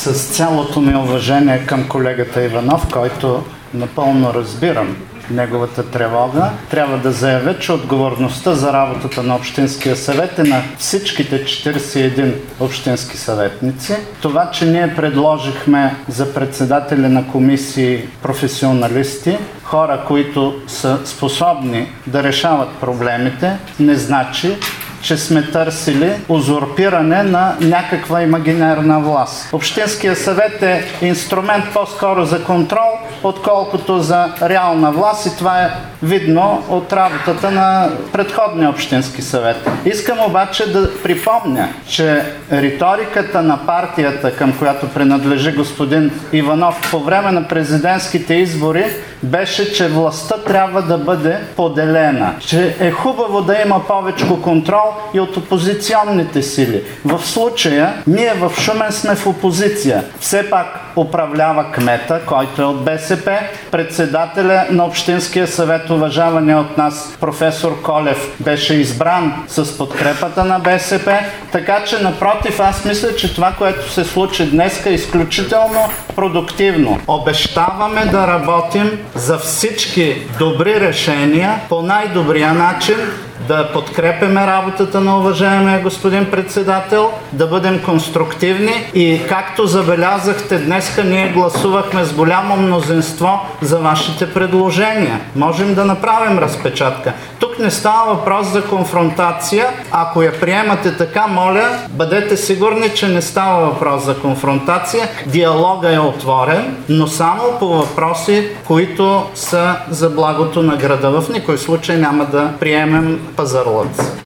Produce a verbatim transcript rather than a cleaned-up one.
С цялото ми уважение към колегата Иванов, който напълно разбирам неговата тревога, трябва да заявя, че отговорността за работата на Общинския съвет е на всичките четиридесет и един общински съветници. Това, че ние предложихме за председатели на комисии професионалисти, хора, които са способни да решават проблемите, не значи, че сме търсили узурпиране на някаква имагинерна власт. Общинския съвет е инструмент по-скоро за контрол, отколкото за реална власт, и това е видно от работата на предходния общински съвет. Искам обаче да припомня, че риториката на партията, към която принадлежи господин Иванов по време на президентските избори, беше, че властта трябва да бъде поделена, че е хубаво да има повече контрол и от опозиционните сили. В случая ние в Шумен сме в опозиция. Все пак управлява кмета, който е от БСП, председателя на Общинския съвет, уважавания от нас професор Колев, беше избран с подкрепата на БСП, така че напротив, аз мисля, че това, което се случи днес, е изключително продуктивно. Обещаваме да работим за всички добри решения по най-добрия начин, да подкрепяме работата на уважаемия господин председател, да бъдем конструктивни и, както забелязахте, днеска ние гласувахме с голямо мнозинство за вашите предложения. Можем да направим разпечатка. Тук не става въпрос за конфронтация. Ако я приемате така, моля, бъдете сигурни, че не става въпрос за конфронтация. Диалогът е отворен, но само по въпроси, които са за благото на града. В никой случай няма да приемем пазарлъци.